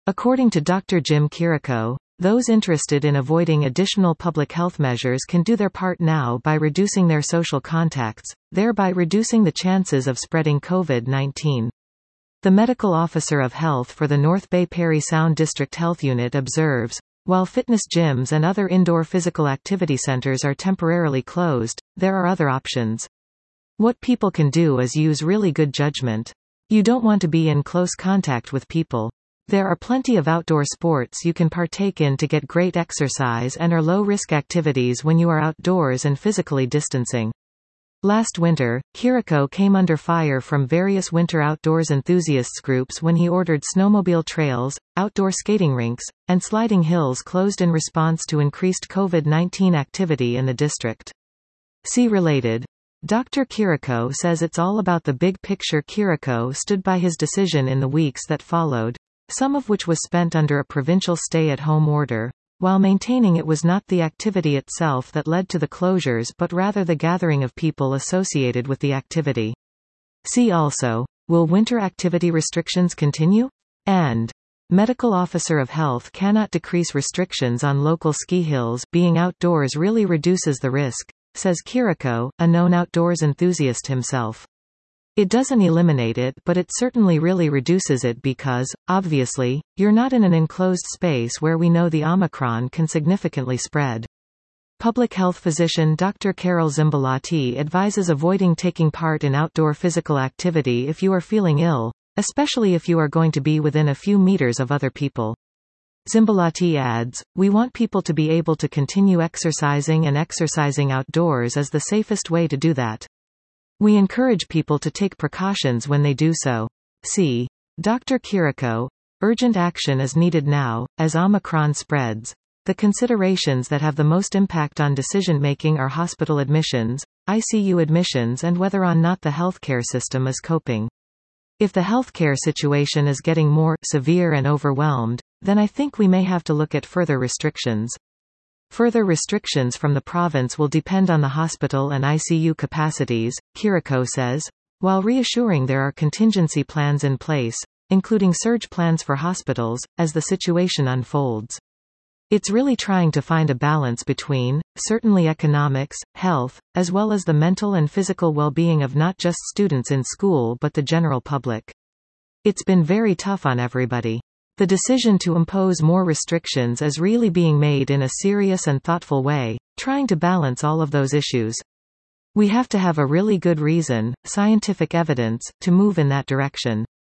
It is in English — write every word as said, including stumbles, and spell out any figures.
According to Doctor Jim Kiriko, those interested in avoiding additional public health measures can do their part now by reducing their social contacts, thereby reducing the chances of spreading COVID nineteen. The medical officer of health for the North Bay Parry Sound District Health Unit observes, while fitness gyms and other indoor physical activity centers are temporarily closed, there are other options. What people can do is use really good judgment. You don't want to be in close contact with people. There are plenty of outdoor sports you can partake in to get great exercise and are low-risk activities when you are outdoors and physically distancing. Last winter, Kiriko came under fire from various winter outdoors enthusiasts groups when he ordered snowmobile trails, outdoor skating rinks, and sliding hills closed in response to increased COVID nineteen activity in the district. See related. Doctor Kiriko says it's all about the big picture. Kiriko stood by his decision in the weeks that followed, some of which was spent under a provincial stay-at-home order, while maintaining it was not the activity itself that led to the closures but rather the gathering of people associated with the activity. See also, will winter activity restrictions continue? And medical officer of health cannot decrease restrictions on local ski hills. Being outdoors really reduces the risk, says Kiriko, a known outdoors enthusiast himself. It doesn't eliminate it, but it certainly really reduces it because, obviously, you're not in an enclosed space where we know the Omicron can significantly spread. Public health physician Doctor Carol Zimbalati advises avoiding taking part in outdoor physical activity if you are feeling ill, especially if you are going to be within a few meters of other people. Zimbalati adds, "We want people to be able to continue exercising, and exercising outdoors is the safest way to do that. We encourage people to take precautions when they do so." See Doctor Kiriko. Urgent action is needed now, as Omicron spreads. The considerations that have the most impact on decision-making are hospital admissions, I C U admissions, and whether or not the healthcare system is coping. If the healthcare situation is getting more severe and overwhelmed, then I think we may have to look at further restrictions. Further restrictions from the province will depend on the hospital and I C U capacities, Kiriko says, while reassuring there are contingency plans in place, including surge plans for hospitals, as the situation unfolds. It's really trying to find a balance between, certainly economics, health, as well as the mental and physical well-being of not just students in school but the general public. It's been very tough on everybody. The decision to impose more restrictions is really being made in a serious and thoughtful way, trying to balance all of those issues. We have to have a really good reason, scientific evidence, to move in that direction.